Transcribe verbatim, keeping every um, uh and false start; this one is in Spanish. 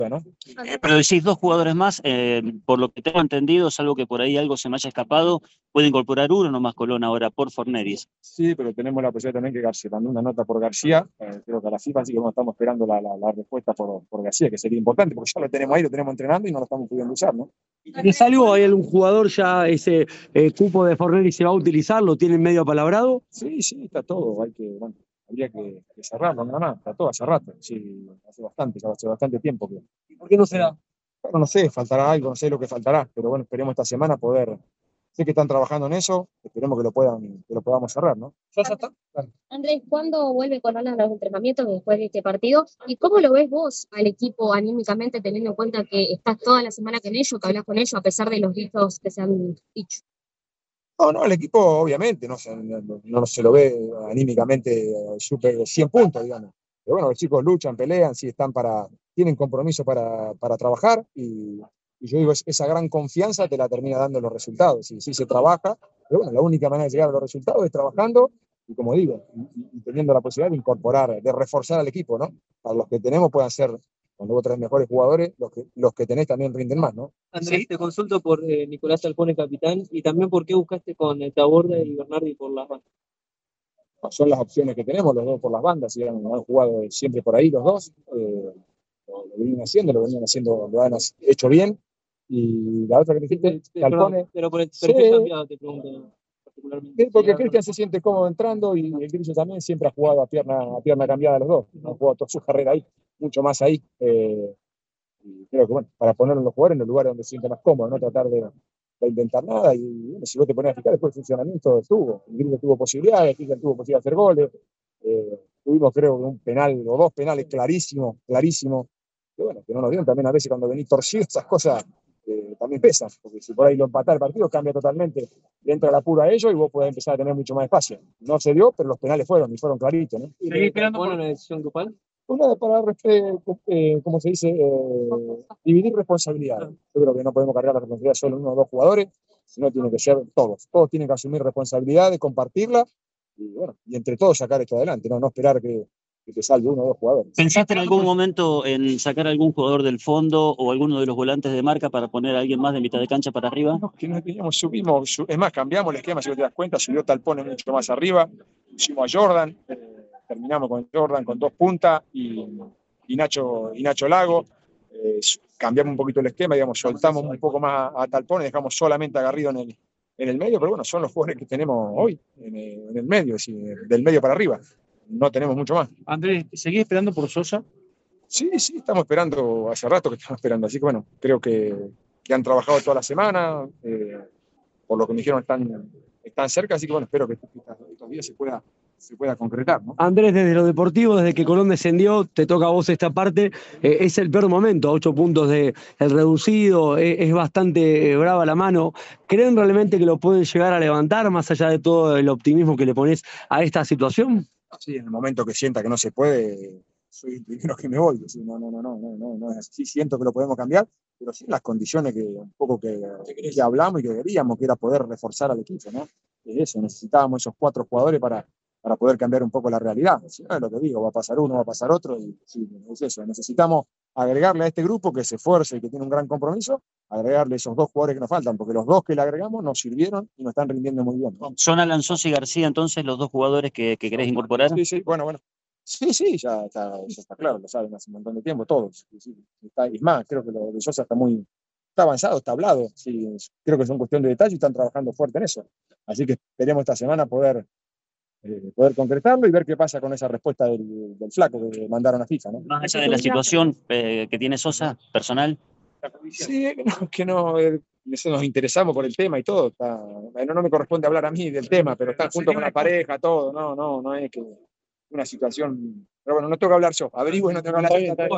¿no? Eh, pero decís dos jugadores más, eh, por lo que tengo entendido, salvo que por ahí algo se me haya escapado, puede incorporar uno nomás Colón ahora por Forneris. Sí, pero tenemos la posibilidad también que García mandó una nota por García, eh, creo que a la FIFA, así que bueno, estamos esperando la, la, la respuesta por, por García, que sería importante, porque ya lo tenemos ahí, lo tenemos entrenando y no lo estamos pudiendo usar, ¿no? ¿Es algo? ¿Hay algún jugador ya ese eh, cupo de Fornelli se va a utilizar? ¿Lo tienen medio apalabrado? Sí, sí, está todo, hay que, bueno, habría que, que cerrarlo nada más, está todo hace rato, sí, hace bastante, ya hace bastante tiempo que. ¿Y por qué no se da? Bueno, no sé, faltará algo, no sé lo que faltará, pero bueno, esperemos esta semana poder. Sé que están trabajando en eso, esperemos que lo puedan, que lo podamos cerrar, ¿no? ¿Ya está? Claro. Andrés, ¿cuándo vuelve Colón a los entrenamientos después de este partido? ¿Y cómo lo ves vos al equipo anímicamente, teniendo en cuenta que estás toda la semana con ellos, que hablas con ellos, a pesar de los gritos que se han dicho? No, no, el equipo obviamente no se, no, no se lo ve anímicamente súper cien puntos, digamos. Pero bueno, los chicos luchan, pelean, sí están para, tienen compromiso para, para trabajar y, y yo digo, esa gran confianza te la termina dando los resultados. Y sí se trabaja, pero bueno, la única manera de llegar a los resultados es trabajando y como digo, y, y teniendo la posibilidad de incorporar, de reforzar al equipo, ¿no? Para los que tenemos puedan ser, cuando vos traes mejores jugadores, los que, los que tenés también rinden más, ¿no? Andrés, sí. Te consulto por eh, Nicolás Alpone, capitán, y también por qué buscaste con eh, Taborda y Bernardi por las bandas. Son las opciones que tenemos, los dos por las bandas, y han, han jugado siempre por ahí los dos, eh, lo, lo venían haciendo, lo venían haciendo, lo han hecho bien, y la otra que dijiste, pero, Alpone, pero por el sí, perfil cambiado te pregunto particularmente. Porque Cristian se siente cómodo entrando y el Grillo también siempre ha jugado a pierna, a pierna cambiada los dos, ha jugado toda su carrera ahí, mucho más ahí, eh, y creo que bueno, para ponerlo los jugadores en el lugar donde se siente más cómodo, no tratar de, de inventar nada, y bueno, si vos te pones a fijar después el funcionamiento estuvo, el Grillo tuvo posibilidades, Cristian tuvo posibilidad de hacer goles, eh, tuvimos creo un penal o dos penales clarísimos, clarísimos, que bueno, que no nos dieron también a veces cuando venís torcido, esas cosas eh, también pesan, porque si por ahí lo empatás el partido cambia totalmente, le entra el apuro a ellos y vos podés empezar a tener mucho más espacio. No se dio, pero los penales fueron y fueron claritos, ¿no? ¿Seguís esperando por una decisión grupal? Una para, eh, como se dice, eh, dividir responsabilidades. Yo creo que no podemos cargar la responsabilidad solo uno o dos jugadores, sino tiene que ser todos. Todos tienen que asumir responsabilidades, compartirla y, bueno, y entre todos sacar esto adelante, no, no esperar que, que te salve uno o dos jugadores. ¿Pensaste en algún momento en sacar algún jugador del fondo o alguno de los volantes de marca para poner a alguien más de mitad de cancha para arriba? No, que no teníamos, subimos, sub, es más, cambiamos el esquema, si vos te das cuenta, subió Talpone mucho más arriba, pusimos a Jordan, eh, terminamos con Jordan con dos puntas y, y, Nacho, y Nacho Lago, eh, cambiamos un poquito el esquema, digamos, soltamos un poco más a, a Talpone, dejamos solamente a Garrido en el, en el medio, pero bueno, son los jugadores que tenemos hoy, en, en el medio, es decir, del medio para arriba, no tenemos mucho más. Andrés, ¿seguís esperando por Sosa? Sí, sí, estamos esperando, hace rato que estamos esperando, así que bueno, creo que, que han trabajado toda la semana, eh, por lo que me dijeron están, están cerca, así que bueno, espero que estos días se pueda, se pueda concretar, ¿no? Andrés, desde lo deportivo, desde que Colón descendió, te toca a vos esta parte, eh, es el peor momento, ocho puntos de el reducido, eh, es bastante brava la mano. ¿Creen realmente que lo pueden llegar a levantar, más allá de todo el optimismo que le pones a esta situación? Sí, en el momento que sienta que no se puede, soy el primero que me voy. Decir, no, no, no, no, no, no, no es así. Siento que lo podemos cambiar, pero sí las condiciones que un poco que, que hablamos y que queríamos, que era poder reforzar al equipo, ¿no? Es eso, necesitábamos esos cuatro jugadores para, para poder cambiar un poco la realidad. Si no es lo que digo, va a pasar uno, va a pasar otro, y sí, es eso. Necesitamos agregarle a este grupo que se esfuerce y que tiene un gran compromiso, agregarle esos dos jugadores que nos faltan, porque los dos que le agregamos nos sirvieron y nos están rindiendo muy bien, ¿no? ¿Son Alan Sosa y García entonces los dos jugadores que, que querés incorporar? Sí, sí, bueno, bueno. Sí, sí, ya está, ya está claro, lo saben hace un montón de tiempo, todos. Sí, está, y más, creo que lo de Sosa está muy, está avanzado, está hablado. Sí, creo que es una cuestión de detalle y están trabajando fuerte en eso. Así que esperemos esta semana poder, eh, poder concretarlo y ver qué pasa con esa respuesta del, del flaco que mandaron a FIFA, ¿no? Más allá de la situación eh, que tiene Sosa, personal. Sí, que no, que no eh, nos interesamos por el tema y todo. Está, no, no me corresponde hablar a mí del tema, pero están junto con la pareja, todo. No, no, no es que una situación. Pero bueno, no tengo que hablar yo. Averigüe y no tengo que hablar yo.